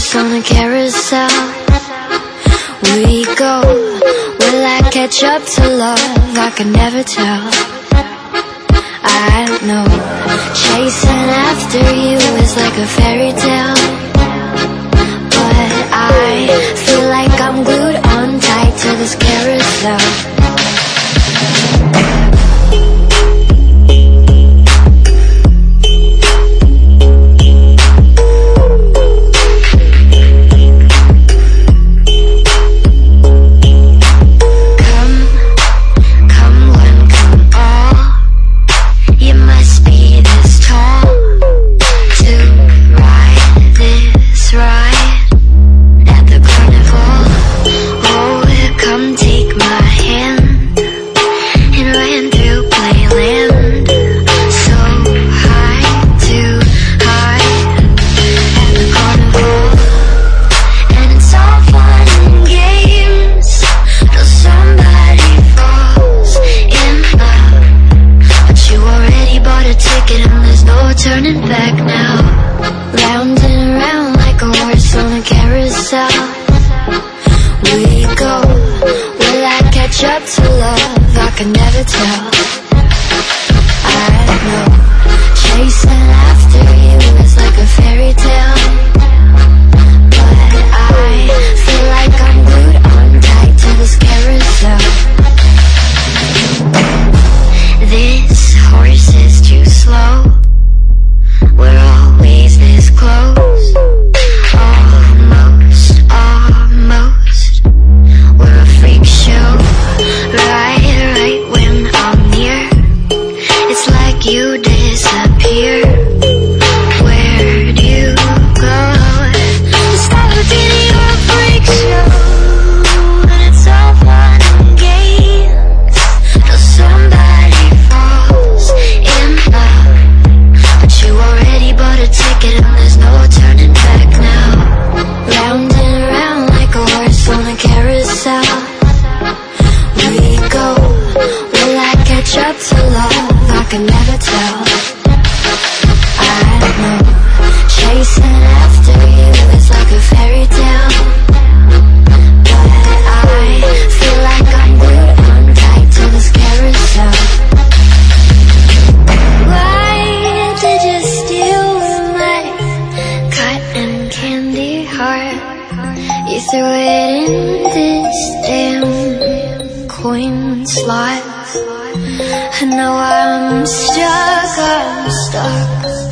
horse on a carousel. We go, will I catch up to love? I can never tell. I know, chasing after you is like a fairy tale, but I feel like I'm glued on tight to this carousel. Turning back now, round and round like a horse on a carousel. We go, will I catch up to love? I can never tell. I know, chasing after you is like a fairy tale, but I feel like I'm glued on tight to this carousel. This horse is too slow. We're always this close, almost, almost. We're a freak show, right when I'm near. It's like you disappear. Where'd you go? Just stop being your freak show, and it's all fun and games till somebody falls in love. You already bought a ticket and there's no turning back now. Round and round like a horse on a carousel. We go, will I catch up to love? I can never tell. I know, chasing after you is like a fairy tale, but I feel like I'm glued on tight to this carousel. Did you steal my cotton candy heart? You threw it in this damn coin slot. And now I'm stuck.